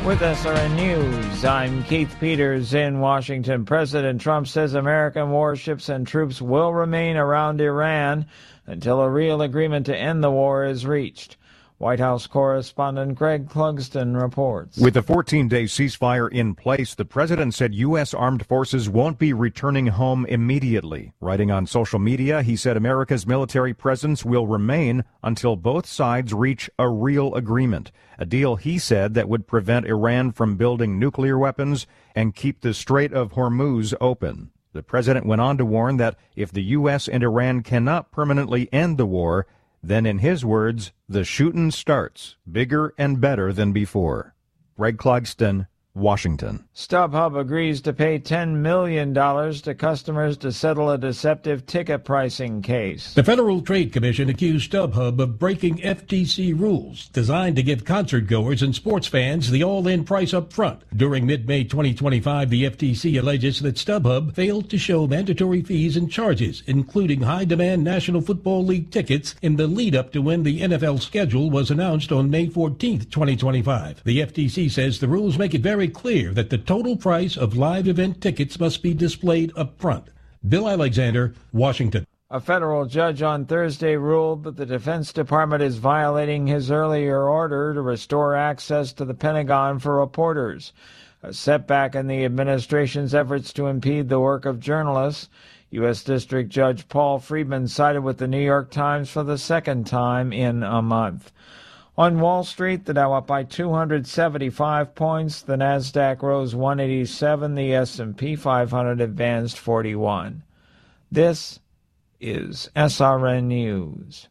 With SRN News, I'm Keith Peters in Washington. President Trump says American warships and troops will remain around Iran until a real agreement to end the war is reached. White House correspondent Greg Clugston reports. With a 14-day ceasefire in place, the president said U.S. armed forces won't be returning home immediately. Writing on social media, he said America's military presence will remain until both sides reach a real agreement. A deal, he said, that would prevent Iran from building nuclear weapons and keep the Strait of Hormuz open. The president went on to warn that if the U.S. and Iran cannot permanently end the war, then, in his words, the shootin' starts bigger and better than before. Greg Clugston, Washington. StubHub agrees to pay $10 million to customers to settle a deceptive ticket pricing case. The Federal Trade Commission accused StubHub of breaking FTC rules designed to give concert goers and sports fans the all-in price up front. During mid-May 2025, the FTC alleges that StubHub failed to show mandatory fees and charges, including high-demand National Football League tickets, in the lead-up to when the NFL schedule was announced on May 14, 2025. The FTC says the rules make it very clear that the total price of live event tickets must be displayed up front. Bill Alexander, Washington. A federal judge on Thursday ruled that the Defense Department is violating his earlier order to restore access to the Pentagon for reporters, a setback in the administration's efforts to impede the work of journalists. U.S. District Judge Paul Friedman sided with the New York Times for the second time in a month. On Wall Street, the Dow up by 275 points, the Nasdaq rose 187, the S&P 500 advanced 41. This is SRN News.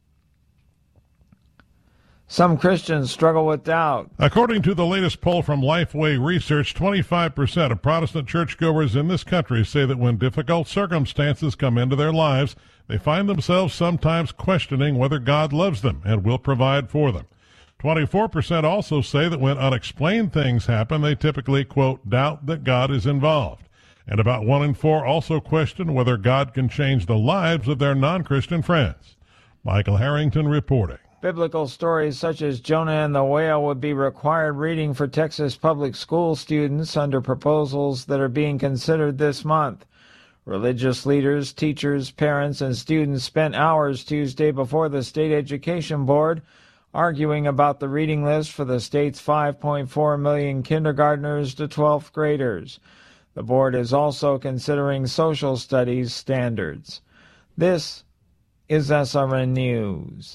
Some Christians struggle with doubt. According to the latest poll from Lifeway Research, 25% of Protestant churchgoers in this country say that when difficult circumstances come into their lives, they find themselves sometimes questioning whether God loves them and will provide for them. 24% also say that when unexplained things happen, they typically, quote, doubt that God is involved. And about 1 in 4 also question whether God can change the lives of their non-Christian friends. Michael Harrington reporting. Biblical stories such as Jonah and the whale would be required reading for Texas public school students under proposals that are being considered this month. Religious leaders, teachers, parents, and students spent hours Tuesday before the State Education Board arguing about the reading list for the state's 5.4 million kindergartners to 12th graders. The board is also considering social studies standards. This is SRN News.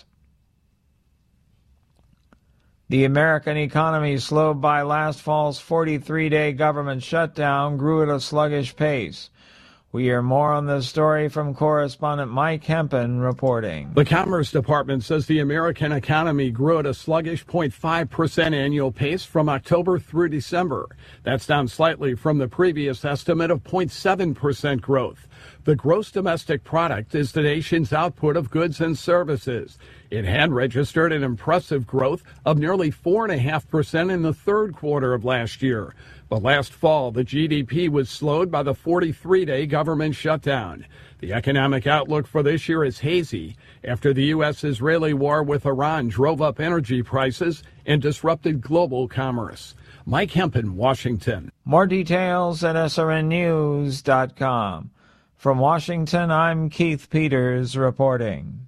The American economy, slowed by last fall's 43-day government shutdown, grew at a sluggish pace. We hear more on this story from correspondent Mike Hempen reporting. The Commerce Department says the American economy grew at a sluggish 0.5% annual pace from October through December. That's down slightly from the previous estimate of 0.7% growth. The gross domestic product is the nation's output of goods and services. It had registered an impressive growth of nearly 4.5% in the third quarter of last year. But last fall, the GDP was slowed by the 43-day government shutdown. The economic outlook for this year is hazy after the U.S.-Israeli war with Iran drove up energy prices and disrupted global commerce. Mike Hempen, Washington. More details at srnnews.com. From Washington, I'm Keith Peters reporting.